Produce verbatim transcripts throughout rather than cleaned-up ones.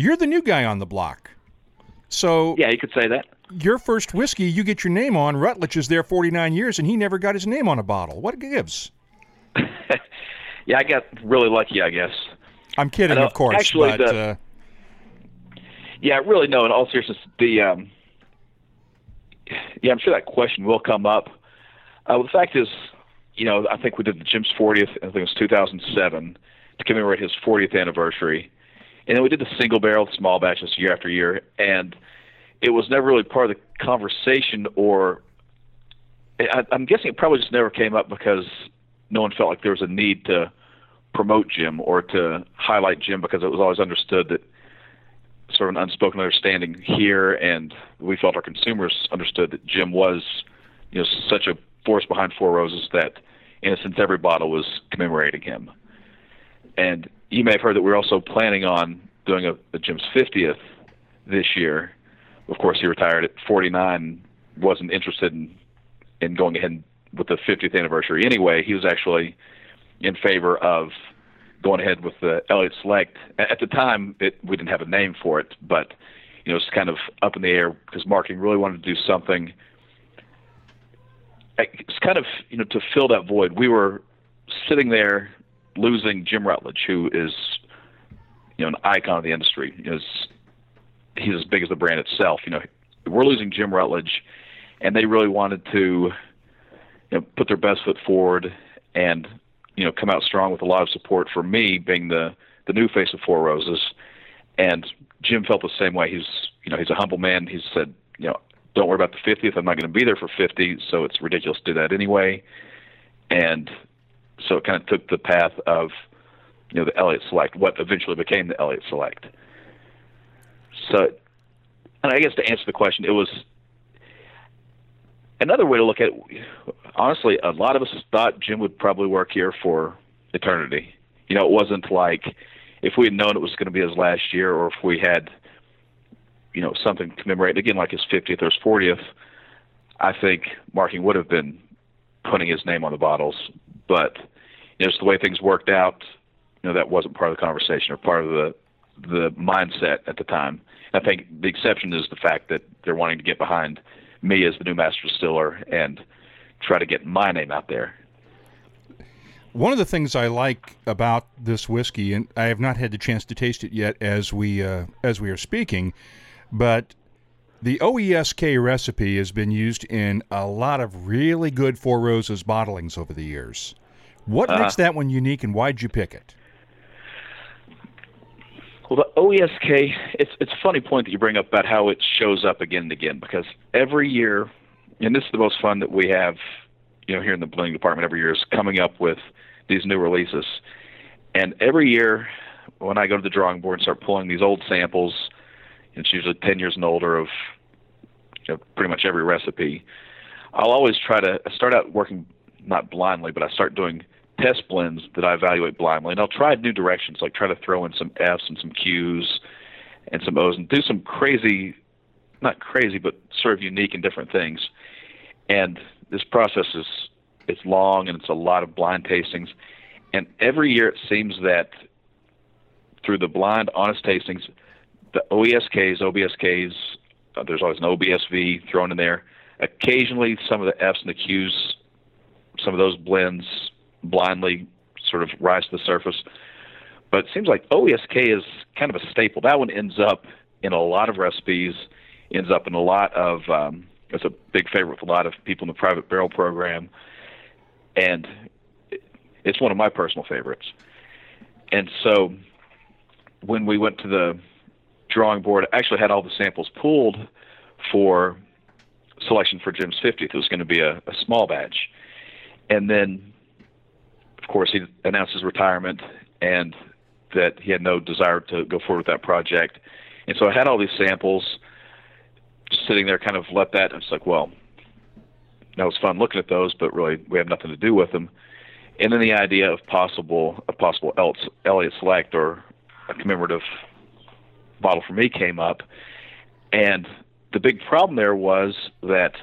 You're the new guy on the block. So Yeah, you could say that. your first whiskey, you get your name on. Rutledge is there forty-nine years, and he never got his name on a bottle. What gives? Yeah, I got really lucky, I guess. I'm kidding, I know- of course. actually, but, the- uh, Yeah, really, no, in all seriousness, the um, yeah, I'm sure that question will come up. Uh, well, the fact is, you know, I think we did the Jim's fortieth, I think it was two thousand seven, to commemorate his fortieth anniversary. And then we did the single barrel small batches year after year, and it was never really part of the conversation, or I, I'm guessing it probably just never came up because no one felt like there was a need to promote Jim or to highlight Jim, because it was always understood that sort of an unspoken understanding here, and we felt our consumers understood that Jim was, you know, such a force behind Four Roses that, in a sense, every bottle was commemorating him. And you may have heard that we're also planning on doing a, a Jim's fiftieth this year. Of course, he retired at forty-nine, wasn't interested in, in going ahead with the fiftieth anniversary anyway. He was actually in favor of going ahead with the Elliott Select. At the time, it, we didn't have a name for it, but you know, it's kind of up in the air because marketing really wanted to do something. It's kind of, you know, to fill that void. We were sitting there losing Jim Rutledge, who is, you know, an icon of the industry. You know, he's as big as the brand itself. You know, we're losing Jim Rutledge, and they really wanted to, you know, put their best foot forward and, you know, come out strong with a lot of support for me being the, the new face of Four Roses. And Jim felt the same way. He's, you know, he's a humble man. He said, you know, don't worry about the fiftieth. I'm not going to be there for fifty, so it's ridiculous to do that anyway. And so it kind of took the path of, you know, the Elliott Select, what eventually became the Elliott Select. So, and I guess to answer the question, it was another way to look at it. Honestly, a lot of us thought Jim would probably work here for eternity. You know, it wasn't like if we had known it was going to be his last year, or if we had, you know, something commemorating, again, like his fiftieth or his fortieth, I think marketing would have been putting his name on the bottles. But, you know, just the way things worked out, you know, that wasn't part of the conversation or part of the the mindset at the time. I think the exception is the fact that they're wanting to get behind me as the new master distiller and try to get my name out there. One of the things I like about this whiskey, and I have not had the chance to taste it yet as we uh, as we are speaking, but the O E S K recipe has been used in a lot of really good Four Roses bottlings over the years. What uh, makes that one unique, and why'd you pick it? Well, the O E S K, it's it's a funny point that you bring up about how it shows up again and again, because every year, and this is the most fun that we have, you know, here in the blending department every year, is coming up with these new releases. And every year when I go to the drawing board and start pulling these old samples, it's usually ten years and older of, you know, pretty much every recipe, I'll always try to I start out working not blindly, but I start doing test blends that I evaluate blindly. And I'll try new directions, like try to throw in some F's and some Q's and some O's and do some crazy, not crazy, but sort of unique and different things. And this process is it's long, and it's a lot of blind tastings. And every year it seems that through the blind, honest tastings, the O E S Ks, O B S Ks, uh, there's always an O B S V thrown in there. Occasionally some of the F's and the Q's, some of those blends blindly sort of rise to the surface. But it seems like O E S K is kind of a staple. That one ends up in a lot of recipes, ends up in a lot of, um, it's a big favorite with a lot of people in the private barrel program. And it's one of my personal favorites. And so when we went to the drawing board, I actually had all the samples pulled for selection for Jim's fiftieth. It was going to be a, a small batch. And then, of course, he announced his retirement and that he had no desire to go forward with that project. And so I had all these samples just sitting there, kind of let that, it's like, well, that was fun looking at those, but really we have nothing to do with them. And then the idea of possible a possible Elliott Select or a commemorative bottle for me came up. And the big problem there was that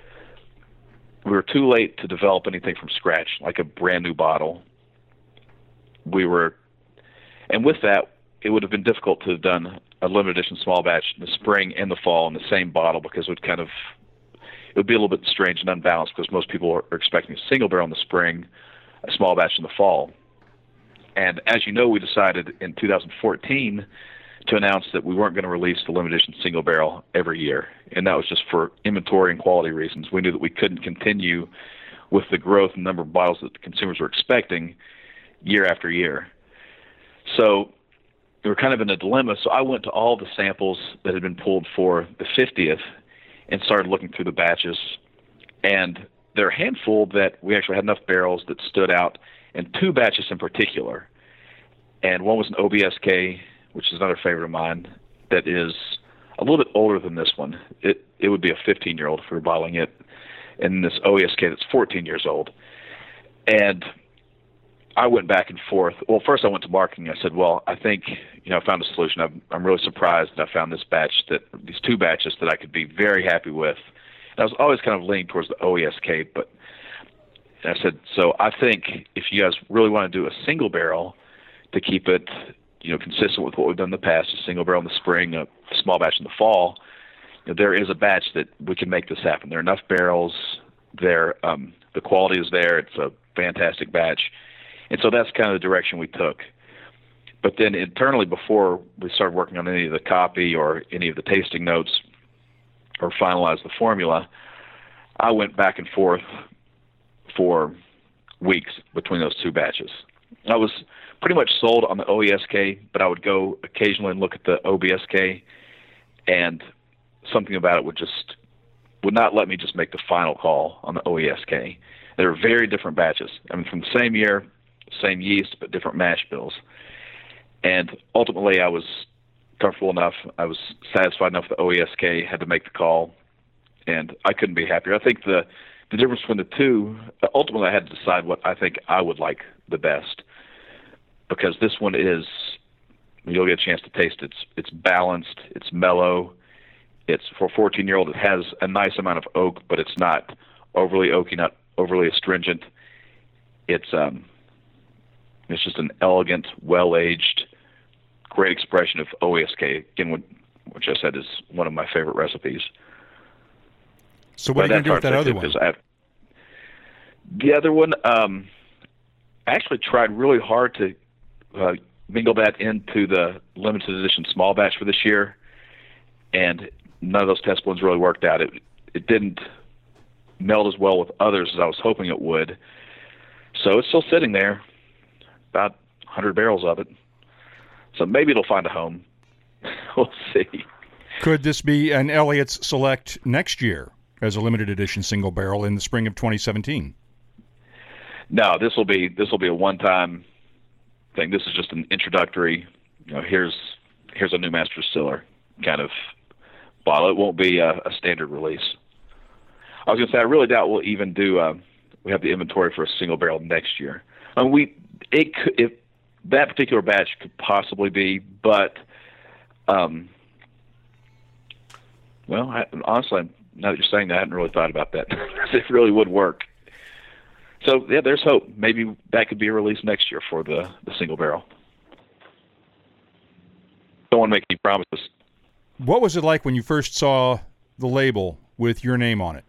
we were too late to develop anything from scratch, like a brand new bottle. We were, and with that, it would have been difficult to have done a limited edition small batch in the spring and the fall in the same bottle, because it would kind of it would be a little bit strange and unbalanced, because most people are expecting a single barrel in the spring, a small batch in the fall. And as you know, we decided in two thousand fourteen to announce that we weren't going to release the limited edition single barrel every year, and that was just for inventory and quality reasons. We knew that we couldn't continue with the growth and number of bottles that the consumers were expecting year after year. So we were kind of in a dilemma. So I went to all the samples that had been pulled for the fiftieth and started looking through the batches. And there are a handful that we actually had enough barrels that stood out, and two batches in particular. And one was an O B S K, which is another favorite of mine, that is a little bit older than this one. It it would be a fifteen-year-old if we were bottling it. And this O E S K that's fourteen years old. And I went back and forth. Well, first I went to marketing. I said, well, I think, you know, I found a solution. I'm, I'm really surprised that I found this batch, that these two batches that I could be very happy with. And I was always kind of leaning towards the O E S K, but I said, so I think if you guys really want to do a single barrel to keep it, you know, consistent with what we've done in the past, a single barrel in the spring, a small batch in the fall, you know, there is a batch that we can make this happen. There are enough barrels there. Um, the quality is there. It's a fantastic batch. And so that's kind of the direction we took. But then internally, before we started working on any of the copy or any of the tasting notes or finalized the formula, I went back and forth for weeks between those two batches. I was pretty much sold on the O E S K, but I would go occasionally and look at the O B S K, and something about it would just would not let me just make the final call on the O E S K. They were very different batches. I mean, from the same year, same yeast, but different mash bills. And ultimately, I was comfortable enough. I was satisfied enough with the O E S K, had to make the call, and I couldn't be happier. I think the the difference between the two, ultimately I had to decide what I think I would like the best, because this one is, you'll get a chance to taste it, it's, it's balanced, it's mellow, it's for a fourteen-year-old, it has a nice amount of oak, but it's not overly oaky, not overly astringent. It's um, it's just an elegant, well-aged, great expression of O E S K, again, which I said is one of my favorite recipes. So what but are you going to do with that other one? I have, the other one, um, I actually tried really hard to uh, mingle that into the limited edition small batch for this year, and none of those test blends really worked out. It it didn't meld as well with others as I was hoping it would. So it's still sitting there, about one hundred barrels of it. So maybe it'll find a home. We'll see. Could this be an Elliott's Select next year as a limited edition single barrel in the spring of twenty seventeen? No, this will be this will be a one-time thing. This is just an introductory, you know, here's here's a new master distiller kind of bottle. It won't be a, a standard release. I was going to say, I really doubt we'll even do. Uh, we have the inventory for a single barrel next year. I mean, we it could, if that particular batch could possibly be, but um, well, I, honestly, now that you're saying that, I hadn't really thought about that. It really would work. So yeah, there's hope. Maybe that could be a release next year for the, the single barrel. Don't want to make any promises. What was it like when you first saw the label with your name on it?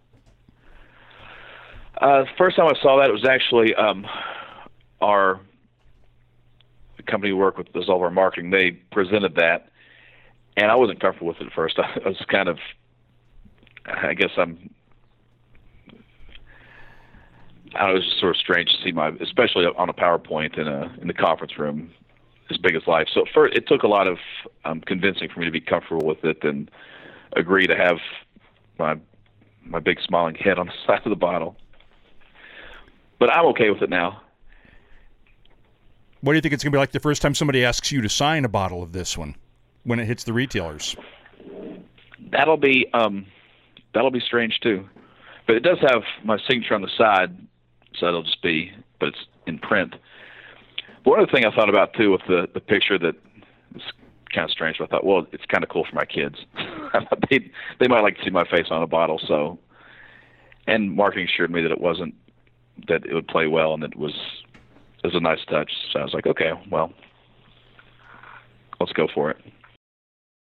Uh, the first time I saw that, it was actually um, our the company we work with, does all of our marketing. They presented that, and I wasn't comfortable with it at first. I was kind of, I guess I'm, I don't know, it was just sort of strange to see my, especially on a PowerPoint in a in the conference room, as big as life. So first, it took a lot of um, convincing for me to be comfortable with it and agree to have my my big smiling head on the side of the bottle. But I'm okay with it now. What do you think it's going to be like the first time somebody asks you to sign a bottle of this one when it hits the retailers? That'll be um, that'll be strange too. But it does have my signature on the side, so it'll just be, but it's in print. But one other thing I thought about too with the, the picture that is kind of strange, but I thought, well, it's kind of cool for my kids. they they might like to see my face on a bottle, so. And marketing assured me that it wasn't, that it would play well, and it was it was a nice touch. So I was like, okay, well, let's go for it.